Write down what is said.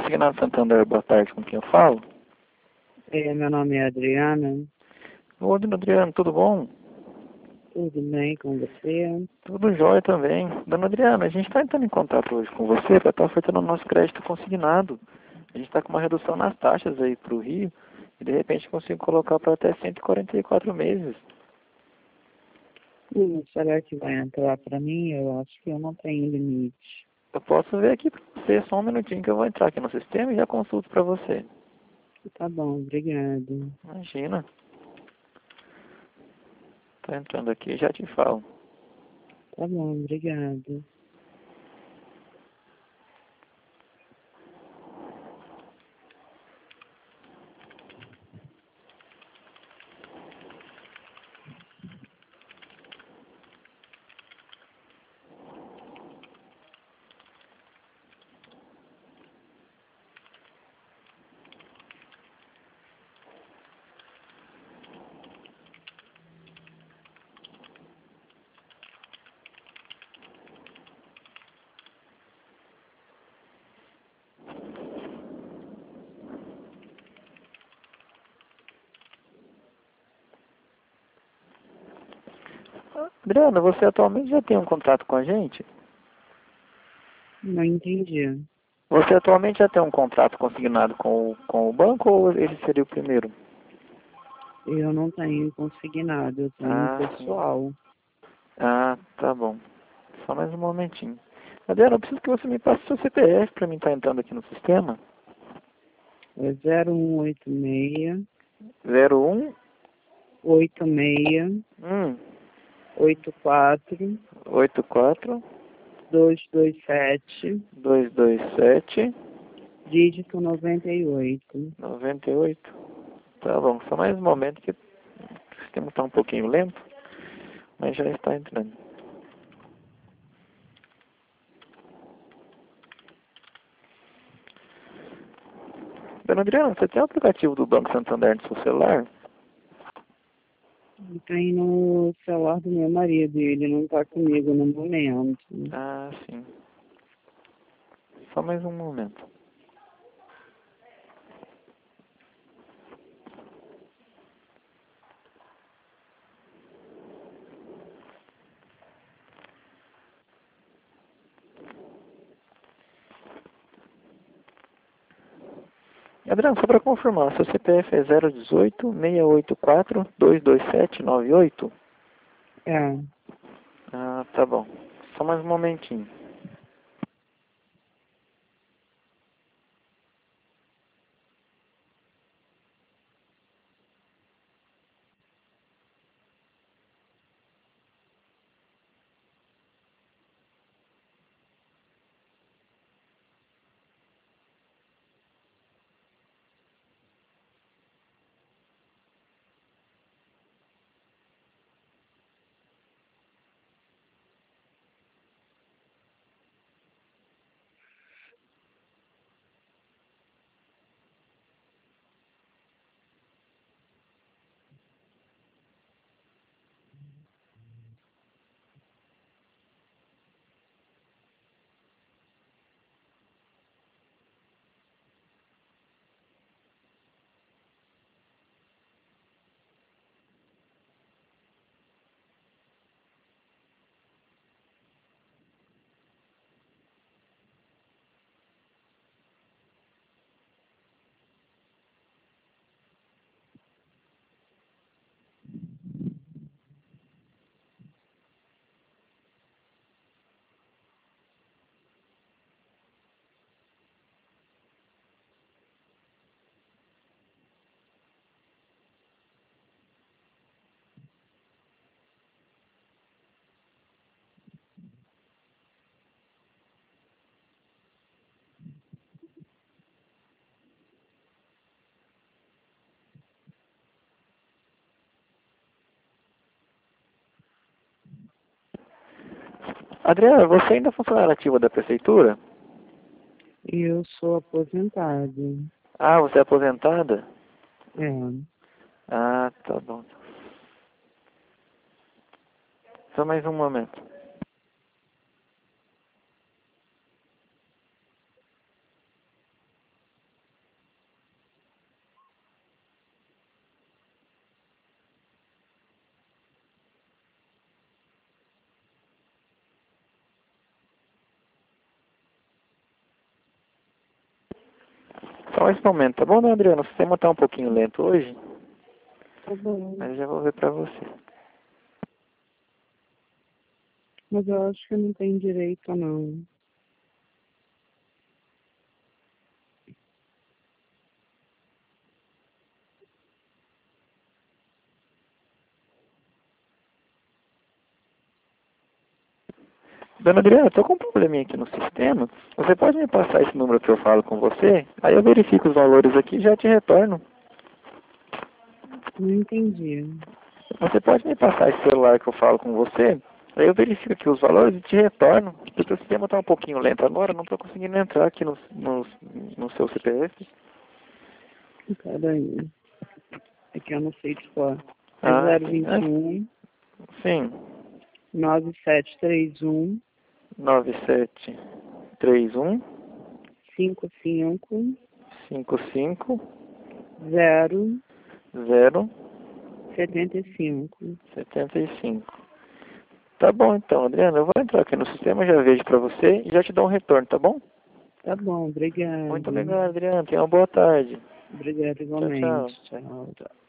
Consignado Santander, boa tarde, com quem eu falo? Meu nome é Adriana. Ô, dona Adriana, tudo bom? Tudo bem com você? Tudo jóia também. Dona Adriana, a gente está entrando em contato hoje com você para estar ofertando o nosso crédito consignado. A gente está com uma redução nas taxas aí para o Rio e de repente consigo colocar para até 144 meses. Será que vai entrar para mim? Eu acho que eu não tenho limite. Eu posso ver aqui para você, só um minutinho que eu vou entrar aqui no sistema e já consulto para você. Tá bom, obrigado. Imagina. Tá entrando aqui, já te falo. Tá bom, obrigado. Adriana, você atualmente já tem um contrato com a gente? Não entendi. Você atualmente já tem um contrato consignado com o banco ou esse seria o primeiro? Eu não tenho consignado, eu tenho Ah, sim. pessoal. Ah, tá bom. Só mais um momentinho. Adriana, eu preciso que você me passe seu CPF para mim estar entrando aqui no sistema. É 0186 01 86 84 84 227 227 dígito 98. 98. Tá bom, só mais um momento que o sistema está um pouquinho lento, mas já está entrando. Dona Adriana, você tem o aplicativo do Banco Santander no seu celular? Tem no celular do meu marido e ele não tá comigo no momento. Ah, sim. Só mais um momento. Adriano, só para confirmar, seu CPF é 018 684 227 98? É. Ah, tá bom. Só mais um momentinho. Adriana, você ainda é funcionária ativa da prefeitura? Eu sou aposentado. Ah, você é aposentada? É. Ah, tá bom. Só mais um momento. Só esse momento, tá bom, né, Adriano? O sistema tá um pouquinho lento hoje, Tá bom. mas eu já vou ver pra você. Mas eu acho que não tem direito, não. Dona Adriana, eu tô com um probleminha aqui no sistema. Você pode me passar esse número que eu falo com você? Aí eu verifico os valores aqui e já te retorno. Não entendi. Você pode me passar esse celular que eu falo com você? Aí eu verifico aqui os valores e te retorno. Porque o sistema tá um pouquinho lento agora, não tô conseguindo entrar aqui no seu CPF. Peraí. É que eu não sei de qual. É Ah, sim. 021 Sim. 9731 9731 55 55 0 0 75. 75. Tá bom então, Adriana, eu vou entrar aqui no sistema, já vejo pra você e já te dou um retorno, tá bom? Tá bom, obrigada. Muito obrigado, Adriana. Tenha uma boa tarde. Obrigada Tchau, tchau. igualmente. Tchau.